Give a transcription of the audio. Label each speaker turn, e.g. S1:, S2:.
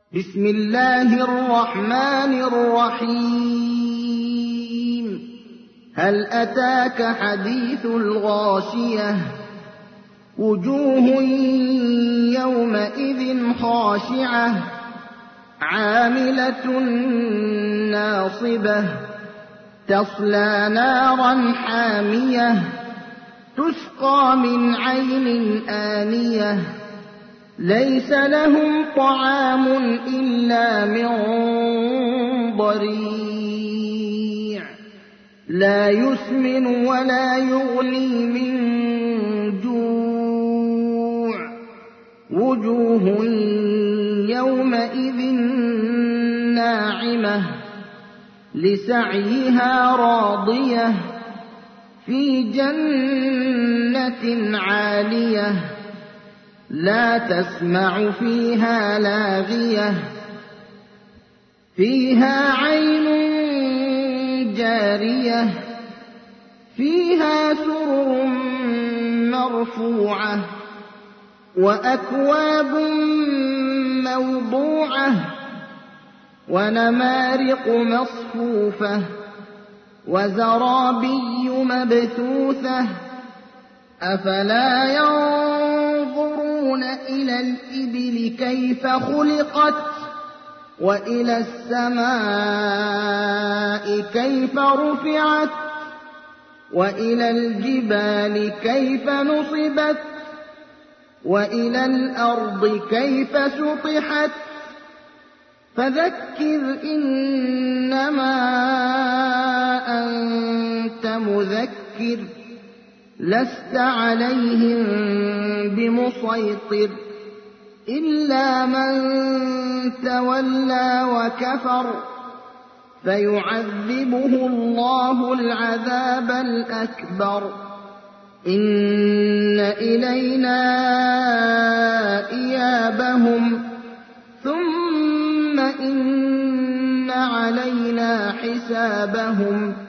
S1: بسم الله الرحمن الرحيم هل أتاك حديث الغاشية وجوه يومئذ خاشعة عاملة ناصبة تصلى نارا حامية تسقى من عين آنية ليس لهم طعام إلا من ضريع لا يسمن ولا يغني من جوع وجوه يومئذ ناعمة لسعيها راضية في جنة عالية لا تسمع فيها لاغية فيها عين جارية فيها سرر مرفوعة وأكواب موضوعة ونمارق مصفوفة وزرابي مبثوثة أفلا ينظرون إلى الإبل كيف خلقت وإلى السماء كيف رفعت وإلى الجبال كيف نصبت وإلى الأرض كيف سطحت فذكر إنما أنت مذكر لست عليهم بمسيطر إلا من تولى وكفر فيعذبه الله العذاب الأكبر إن إلينا إيابهم ثم إن علينا حسابهم